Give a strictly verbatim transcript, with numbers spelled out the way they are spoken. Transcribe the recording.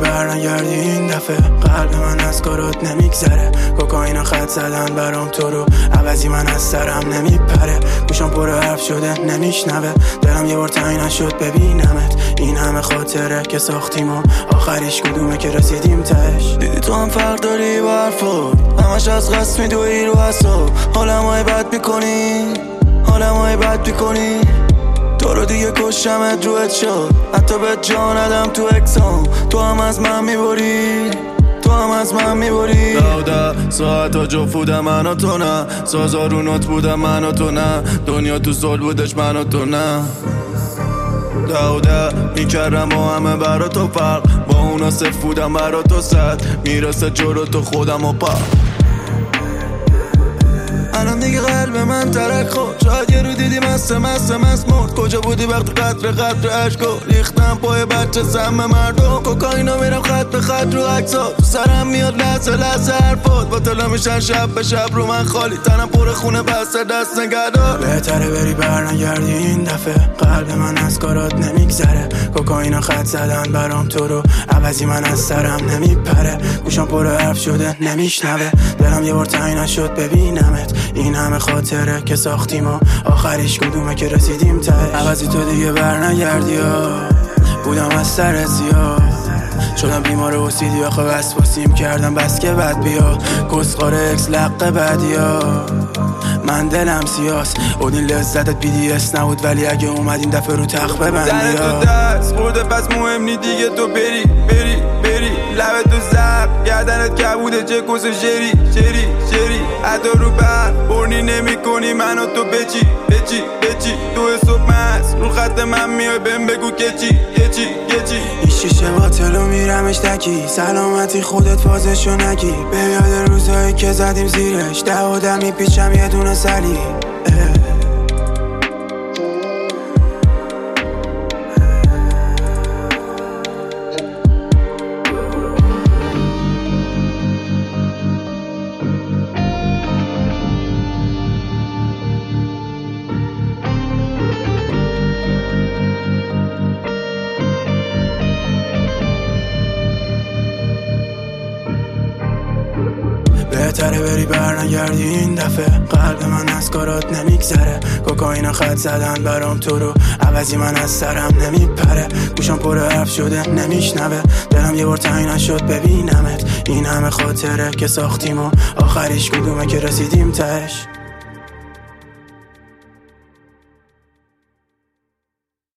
برنگردی این دفعه. قلب من از کارات نمیگذره، کوکائین خط زدن برام تو رو، عوضی من از سرم نمیپره. گوشم پر حرف شده نمیشنوه، دلم یه بار تنگ نشد ببینمت. این همه خاطره که ساختیم و آخریش کدومه که رسیدیم تهش. دیدی تو هم فرق داری با حرفات، همش از قصد میدوی رو حساب. حالم های بد میکنی، حالم های بد میکنی. تو رو دیگه کشمت رو اتشاد، حتی به جا ندم تو اکسام. تو هم از من میبری، تو هم از من میبری. داوده ساعت ها جو بودم من و تو نه، سازارونات بودم من و تو نه، دنیا تو زل بودش من و تو نه. داوده میکردم با همه برا تو فرق، با اونا صف بودم برا تو صد، میرسه جلو تو خودم و پا. الان دیگه قلب من ترک خود، شاید یه رو دیدی مست مست مست مرد. کجا بودی وقتی قطر قطر عشقو ریختم پای بچه سم مردم. کوکائینا میرم خط به خط رو عکسات، تو سرم میاد لحظه لحظه حرفات. با طلا میشن شب به شب رو من خالی، تنم پر خونه بسته دست نگهدار. بهتره بری برنگردی این دفعه، قلب من از کارات نمیگذره. کوکائین خط زدن برام تو رو، عوضی من از سرم نمیپره. گوشم پر حرف شده نمیشنوه، دلم یه بار تنگ نشد ببینمت. این همه خاطره که ساختیم و آخریش کدومه که رسیدیم تهش. عوضی تو دیگه برنگردی ها، بودم از سر زیاد، شدم بیمار اوسیدی آخه وسواسیم کردم بس که بد بیاد. کسخار اکس لقه بدی ها، من دلم سیاس. اودین لذتت بی دی اس نبود، ولی اگه اومد این دفعه رو تخت ببندی ها. زنه تو دست خورده پس مهم نی دیگه، تو بری بری بری. لبه تو زب گردنت کبوده چه کس شری شری شری. عدا رو بر برنی نمی کنی منو تو بچی بچی بچی. دو صبح مست رو خط من میای بهم بگو که چی یه چی یه چی. این شیشه باطلو میرمش تکی، سلامتی خودت فازشو نگی. به یاد روزایی که زدیم زیرش، ده و ده میپیچم یه دونه سلی. بهتره بری برنگردی این دفعه، قلب من از کارات نمیگذره. کوکائین خط زدن برام تو رو، عوضی من از سرم نمیپره. گوشم پر حرف شده نمیشنوه، دلم یه بار تنگ نشد ببینمت. این همه خاطره که ساختیم و آخریش کدومه که رسیدیم تهش.